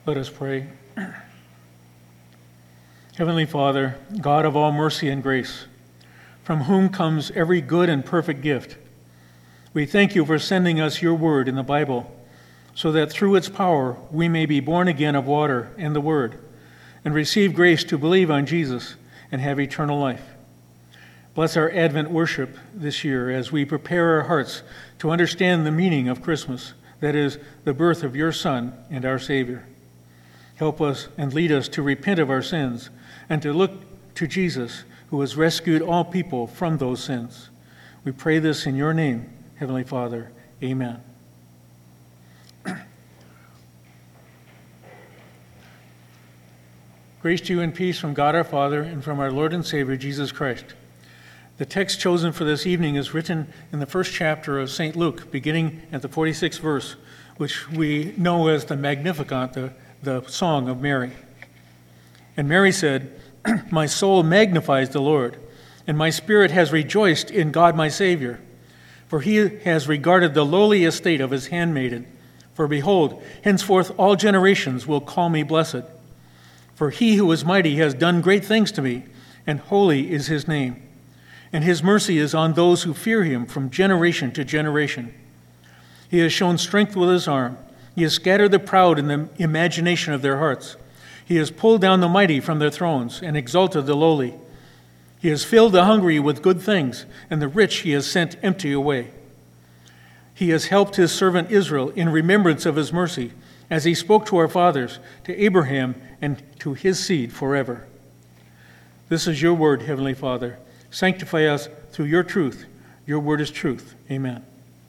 Let us pray. Heavenly Father, God of all mercy and grace, from whom comes every good and perfect gift, we thank you for sending us your word in the Bible, so that through its power we may be born again of water and the word, and receive grace to believe on Jesus and have eternal life. Bless our Advent worship this year as we prepare our hearts to understand the meaning of Christmas, that is, the birth of your Son and our Savior. Help us and lead us to repent of our sins and to look to Jesus, who has rescued all people from those sins. We pray this in your name, Heavenly Father. Amen. Grace to you and peace from God our Father and from our Lord and Savior, Jesus Christ. The text chosen for this evening is written in the first chapter of St. Luke, beginning at the 46th verse, which we know as the Magnificat, the Song of Mary. And Mary said, "My soul magnifies the Lord, and my spirit has rejoiced in God my Savior. For he has regarded the lowly estate of his handmaiden. For behold, henceforth all generations will call me blessed. For he who is mighty has done great things to me, and holy is his name. And his mercy is on those who fear him from generation to generation. He has shown strength with his arm. He has scattered the proud in the imagination of their hearts. He has pulled down the mighty from their thrones and exalted the lowly. He has filled the hungry with good things, and the rich he has sent empty away. He has helped his servant Israel in remembrance of his mercy, as he spoke to our fathers, to Abraham, and to his seed forever." This is your word, Heavenly Father. Sanctify us through your truth. Your word is truth. Amen.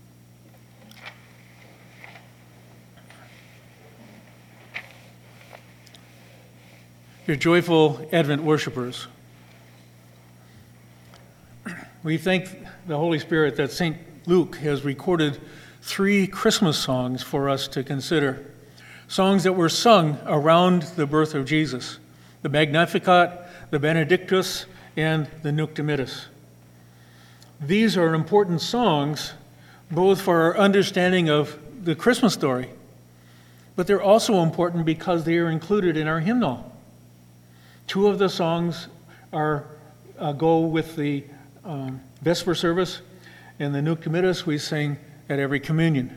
Your joyful Advent worshipers, we thank the Holy Spirit that St. Luke has recorded 3 Christmas songs for us to consider. Songs that were sung around the birth of Jesus: the Magnificat, the Benedictus, and the Nunc Dimittis. These are important songs both for our understanding of the Christmas story, but they're also important because they are included in our hymnal. 2 of the songs go with the Vesper service, and the Nunc Dimittis we sing at every communion.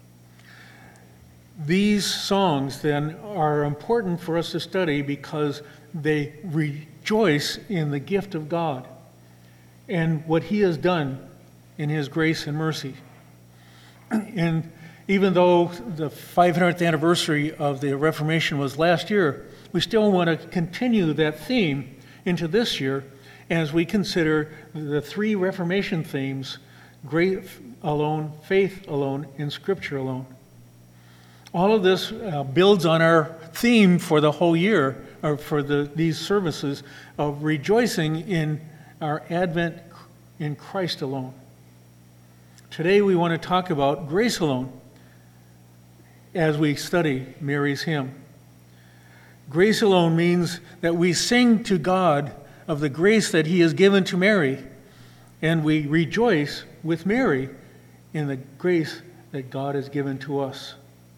These songs then are important for us to study because they rejoice in the gift of God and what he has done in his grace and mercy. And even though the 500th anniversary of the Reformation was last year, we still want to continue that theme into this year as we consider the 3 Reformation themes: grace alone, faith alone, and Scripture alone. All of this builds on our theme for the whole year, or for these services, of rejoicing in our Advent in Christ alone. Today we want to talk about grace alone as we study Mary's hymn. Grace alone means that we sing to God of the grace that he has given to Mary, and we rejoice with Mary in the grace that God has given to us.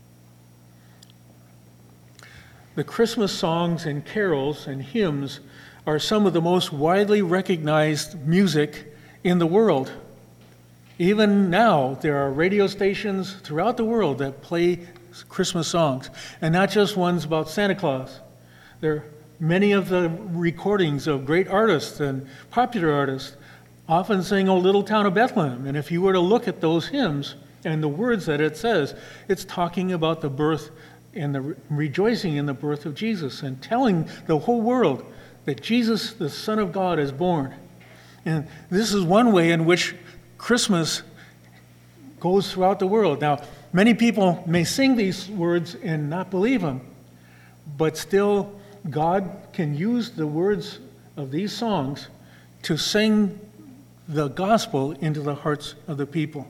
The Christmas songs and carols and hymns are some of the most widely recognized music in the world. Even now, there are radio stations throughout the world that play Christmas songs, and not just ones about Santa Claus. There are many of the recordings of great artists and popular artists often sing "O Little Town of Bethlehem," and if you were to look at those hymns and the words that it says, it's talking about the birth and the rejoicing in the birth of Jesus and telling the whole world that Jesus, the Son of God, is born. And this is one way in which Christmas goes throughout the world. Now, many people may sing these words and not believe them, but still God can use the words of these songs to sing the gospel into the hearts of the people.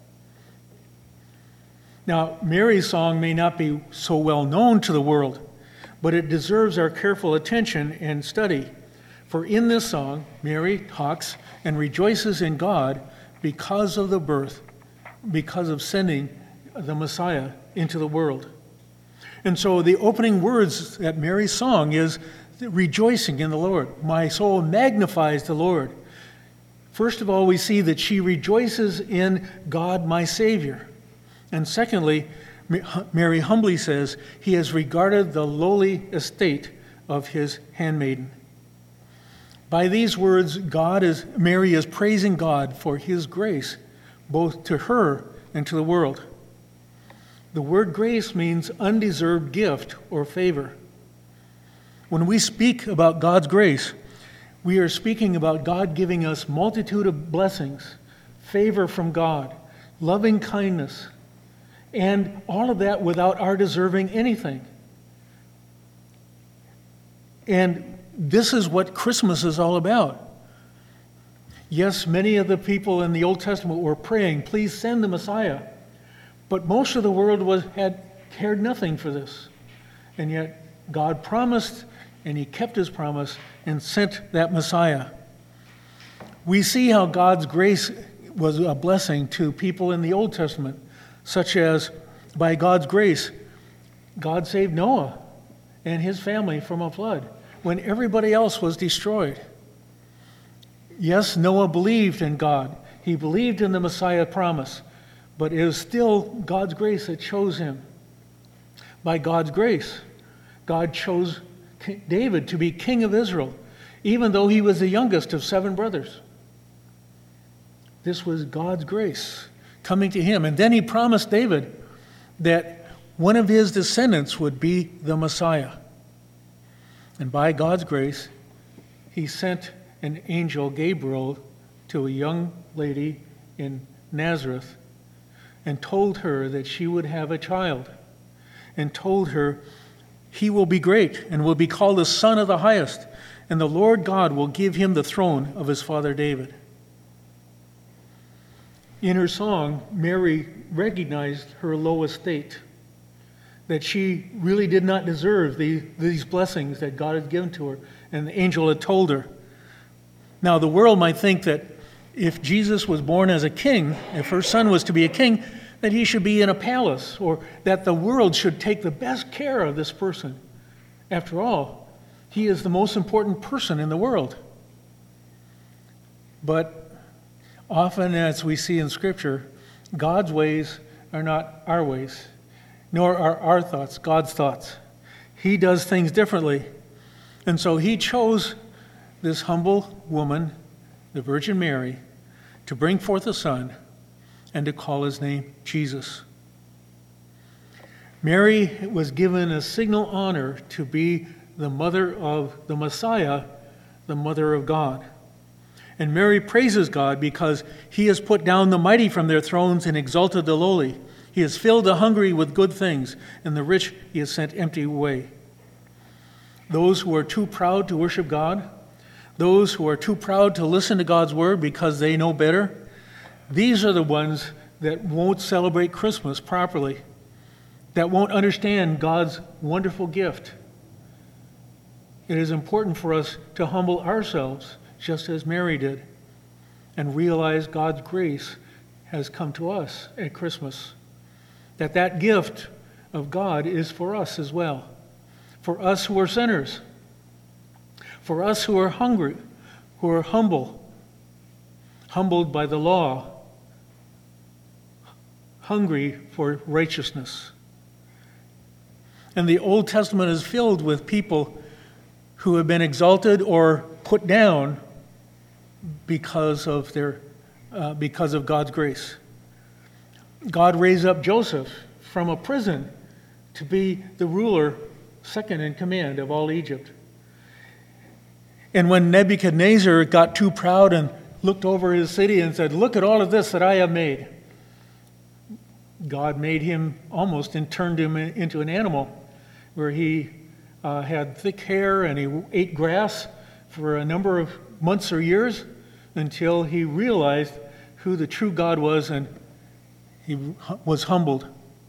Now, Mary's song may not be so well known to the world, but it deserves our careful attention and study. For in this song, Mary talks and rejoices in God because of the birth, because of sending the Messiah into the world. And so the opening words that Mary's song is rejoicing in the Lord. My soul magnifies the Lord. First of all, we see that she rejoices in God, my Savior. And secondly, Mary humbly says, he has regarded the lowly estate of his handmaiden. By these words, Mary is praising God for his grace, both to her and to the world. The word grace means undeserved gift or favor. When we speak about God's grace, we are speaking about God giving us multitude of blessings, favor from God, loving kindness, and all of that without our deserving anything. And this is what Christmas is all about. Yes, many of the people in the Old Testament were praying, please send the Messiah. But most of the world had cared nothing for this. And yet God promised, and he kept his promise and sent that Messiah. We see how God's grace was a blessing to people in the Old Testament, such as by God's grace, God saved Noah and his family from a flood when everybody else was destroyed. Yes, Noah believed in God. He believed in the Messiah promise, but it was still God's grace that chose him. By God's grace, God chose David to be king of Israel, even though he was the youngest of 7 brothers. This was God's grace coming to him. And then he promised David that one of his descendants would be the Messiah. And by God's grace, he sent an angel, Gabriel, to a young lady in Nazareth and told her that she would have a child, and told her, he will be great and will be called the Son of the Highest, and the Lord God will give him the throne of his father David. In her song, Mary recognized her low estate, that she really did not deserve these blessings that God had given to her, and the angel had told her. Now, the world might think that if Jesus was born as a king, if her son was to be a king, that he should be in a palace, or that the world should take the best care of this person. After all, he is the most important person in the world. But often, as we see in Scripture, God's ways are not our ways, nor are our thoughts God's thoughts. He does things differently. And so he chose this humble woman, the Virgin Mary, to bring forth a son and to call his name Jesus. Mary was given a signal honor to be the mother of the Messiah, the mother of God. And Mary praises God because he has put down the mighty from their thrones and exalted the lowly. He has filled the hungry with good things, and the rich he has sent empty away. Those who are too proud to worship God, those who are too proud to listen to God's word because they know better, these are the ones that won't celebrate Christmas properly, that won't understand God's wonderful gift. It is important for us to humble ourselves, just as Mary did, and realize God's grace has come to us at Christmas. That gift of God is for us as well. For us who are sinners. For us who are hungry, who are humbled by the law, hungry for righteousness. And the Old Testament is filled with people who have been exalted or put down because of God's grace. God raised up Joseph from a prison to be the ruler, second in command of all Egypt. And when Nebuchadnezzar got too proud and looked over his city and said, "Look at all of this that I have made," God made him almost and turned him into an animal, where he had thick hair and he ate grass for a number of months or years until he realized who the true God was, and he was humbled.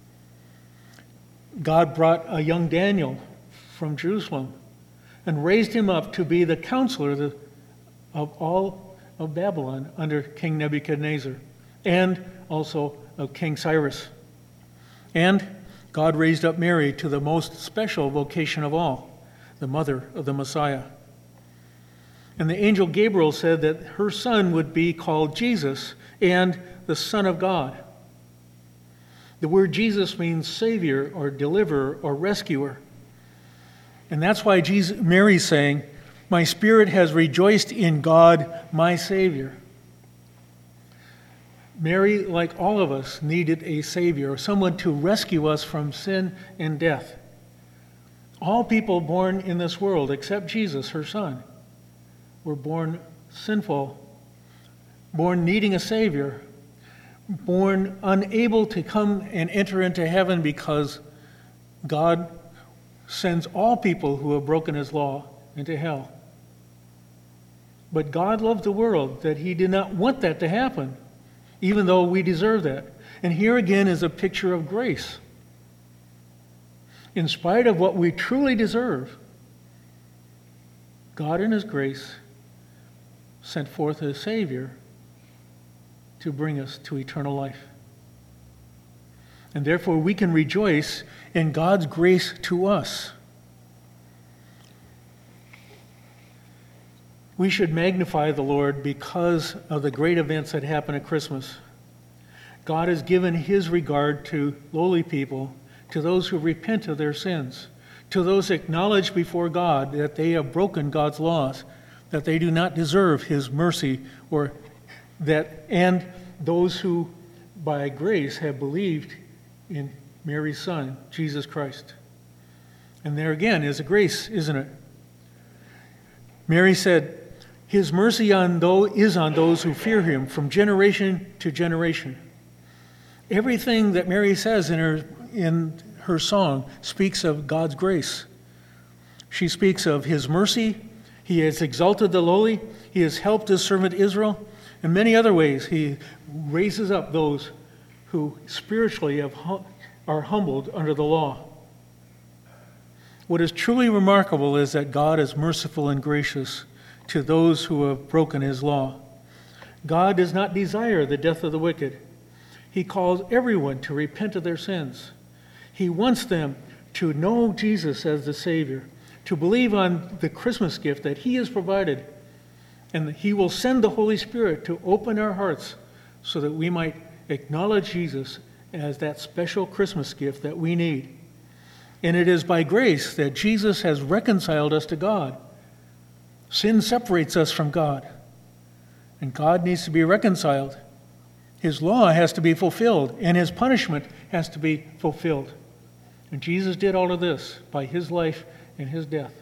God brought a young Daniel from Jerusalem and raised him up to be the counselor of all of Babylon under King Nebuchadnezzar and also of King Cyrus. And God raised up Mary to the most special vocation of all, the mother of the Messiah. And the angel Gabriel said that her son would be called Jesus and the Son of God. The word Jesus means Savior or Deliverer or Rescuer. And that's why Mary's saying, "My spirit has rejoiced in God, my Savior." Mary, like all of us, needed a Savior, someone to rescue us from sin and death. All people born in this world, except Jesus, her son, were born sinful, born needing a Savior, born unable to come and enter into heaven because God sends all people who have broken his law into hell. But God loved the world that he did not want that to happen, even though we deserve that. And here again is a picture of grace. In spite of what we truly deserve, God in his grace sent forth a Savior to bring us to eternal life. And therefore we can rejoice in God's grace to us. We should magnify the Lord because of the great events that happen at Christmas. God has given his regard to lowly people, to those who repent of their sins, to those who acknowledge before God that they have broken God's laws, that they do not deserve his mercy, and those who by grace have believed in Mary's son, Jesus Christ. And there again is a grace, isn't it? Mary said, "His mercy is on those who fear him from generation to generation." Everything that Mary says in her song speaks of God's grace. She speaks of his mercy. He has exalted the lowly. He has helped his servant Israel. In many other ways, he raises up those who spiritually are humbled under the law. What is truly remarkable is that God is merciful and gracious to those who have broken his law. God does not desire the death of the wicked. He calls everyone to repent of their sins. He wants them to know Jesus as the Savior, to believe on the Christmas gift that he has provided, and he will send the Holy Spirit to open our hearts so that we might acknowledge Jesus as that special Christmas gift that we need. And it is by grace that Jesus has reconciled us to God. Sin separates us from God, and God needs to be reconciled. His law has to be fulfilled, and his punishment has to be fulfilled. And Jesus did all of this by his life and his death.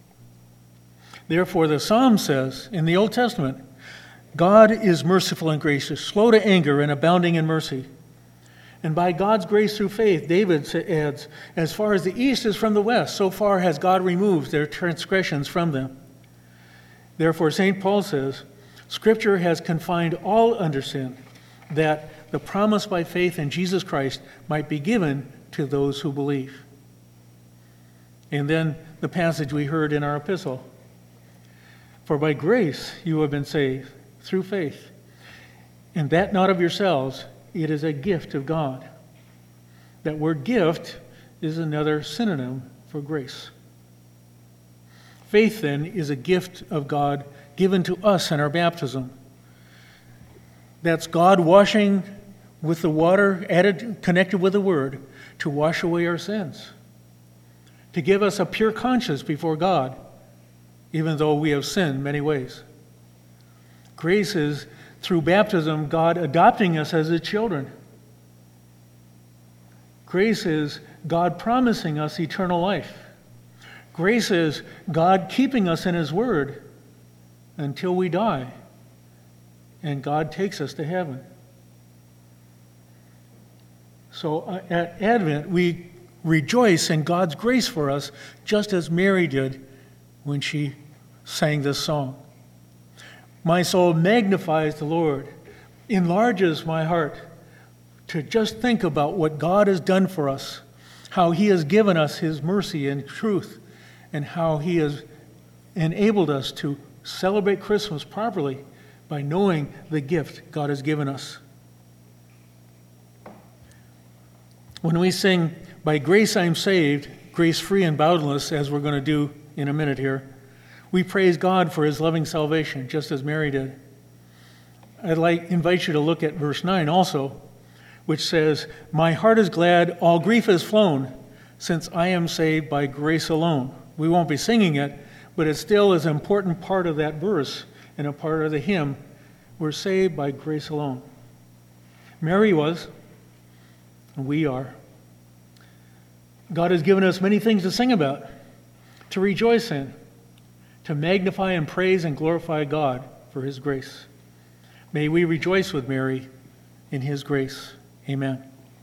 Therefore, the Psalm says in the Old Testament, God is merciful and gracious, slow to anger and abounding in mercy. And by God's grace through faith, David adds, as far as the east is from the west, so far has God removed their transgressions from them. Therefore, St. Paul says, Scripture has confined all under sin, that the promise by faith in Jesus Christ might be given to those who believe. And then the passage we heard in our epistle. For by grace you have been saved through faith, and that not of yourselves, it is a gift of God. That word gift is another synonym for grace. Faith, then, is a gift of God given to us in our baptism. That's God washing with the water connected with the Word to wash away our sins, to give us a pure conscience before God, even though we have sinned many ways. Grace is, through baptism, God adopting us as his children. Grace is God promising us eternal life. Grace is God keeping us in his word until we die, and God takes us to heaven. So at Advent, we rejoice in God's grace for us, just as Mary did when she sang this song. My soul magnifies the Lord, enlarges my heart to just think about what God has done for us, how he has given us his mercy and truth, and how he has enabled us to celebrate Christmas properly by knowing the gift God has given us. When we sing, By grace I'm saved, grace-free and boundless, as we're going to do in a minute here. We praise God for his loving salvation, just as Mary did. Invite you to look at verse 9 also, which says, "My heart is glad, all grief is flown, since I am saved by grace alone." We won't be singing it, but it still is an important part of that verse and a part of the hymn. We're saved by grace alone. Mary was, and we are. God has given us many things to sing about, to rejoice in, to magnify and praise and glorify God for his grace. May we rejoice with Mary in his grace. Amen.